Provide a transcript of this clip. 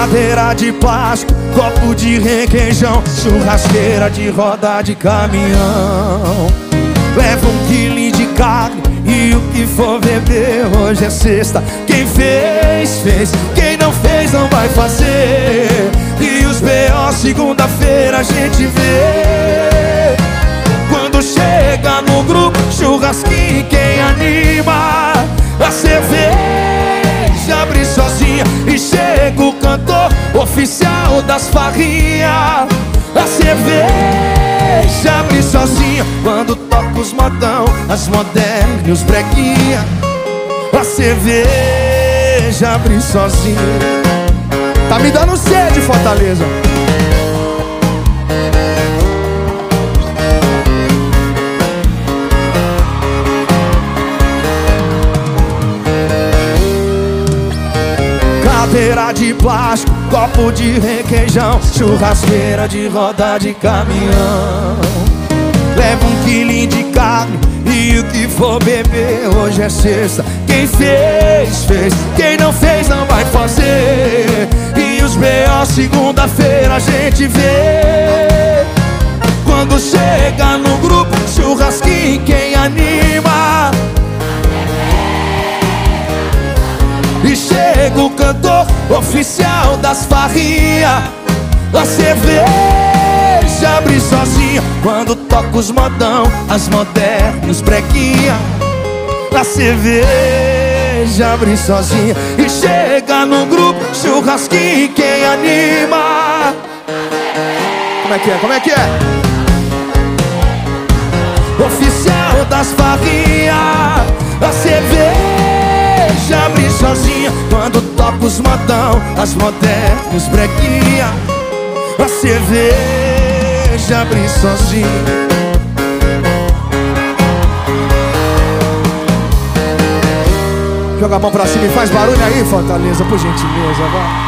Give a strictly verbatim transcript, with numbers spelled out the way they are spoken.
Cadeira de plástico, copo de requeijão, churrasqueira de roda de caminhão. Leva um quilo de carne e o que for beber. Hoje é sexta, quem fez, fez. Quem não fez, não vai fazer. E os B O segunda-feira a gente vê. Quando chega no grupo, churrasquinho, quem anima? A cerveja abre sozinha e chega o cantor oficial das farrinhas. A cerveja abre sozinha quando toca os modão, as modernas e os breguinha. A cerveja abre sozinha. Tá me dando sede, Fortaleza. Cadeira de plástico, copo de requeijão, churrasqueira de roda de caminhão. Leva um quilinho de carne e o que for beber. Hoje é sexta, quem fez, fez. Quem não fez, não vai fazer. E os B O segunda-feira a gente vê. Quando chega no grupo, churrasquinho, quem anima? E chega o cantor oficial das farrinhas. A cerveja abre sozinha quando toca os modão, as modernas e os breguinha. A cerveja abre sozinha e chega no grupo, churrasquinho, quem anima? Como é que é? Como é que é? Oficial das farrinhas. A cerveja abre sozinha quando toca os modão, as modernas e os breguinha. A cerveja abre sozinha. Joga a mão pra cima e faz barulho aí, Fortaleza, por gentileza, vai.